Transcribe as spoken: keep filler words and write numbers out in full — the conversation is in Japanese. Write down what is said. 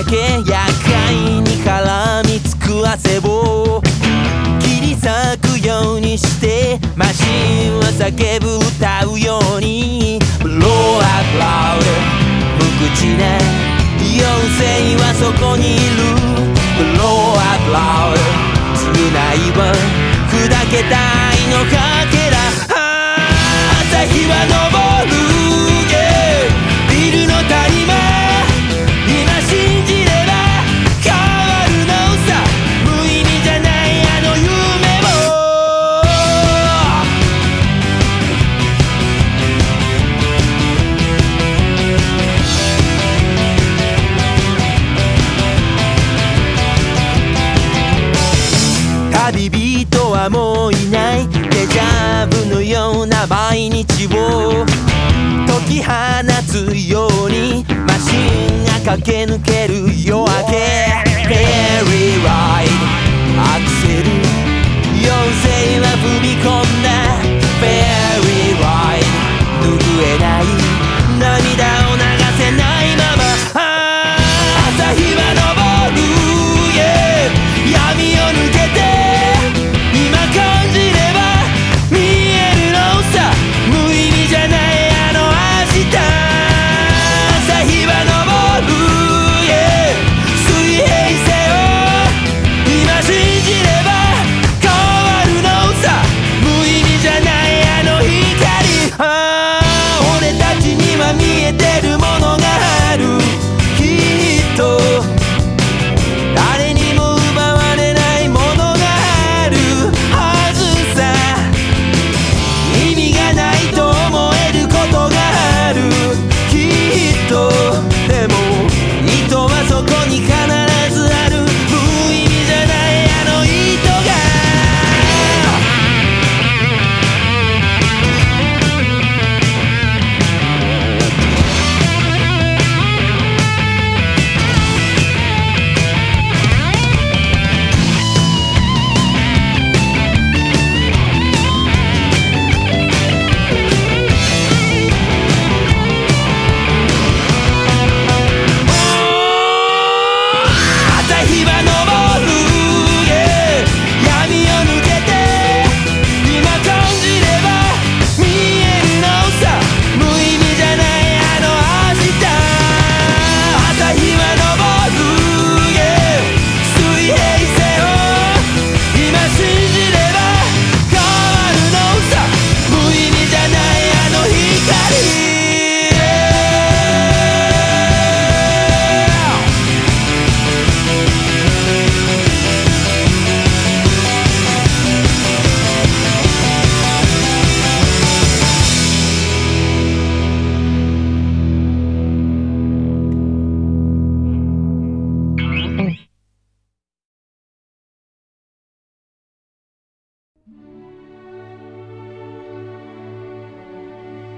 け厄介に絡みつく汗を切り裂くようにしてマシンは叫ぶ歌うように Blow up loud 無口な妖精はそこにいる Blow up loud 償いは砕けた愛のかけら朝日は昇る、yeah、ビルの谷間今信じれば変わるのさ無意味じゃないあの夢旅人はもういないデジャブのような毎日を解き放つようにマシンが駆け抜ける夜明け Fairy ride アクセル妖精は踏み込んだ Fairy ride 拭えない涙を流せないまま朝日は昇る、yeah、闇を抜けて今感じれば見えるのさ無意味じゃないあの明日朝日は昇る、yeah、水平線を今信じれば変わるのさ無意味じゃないあの光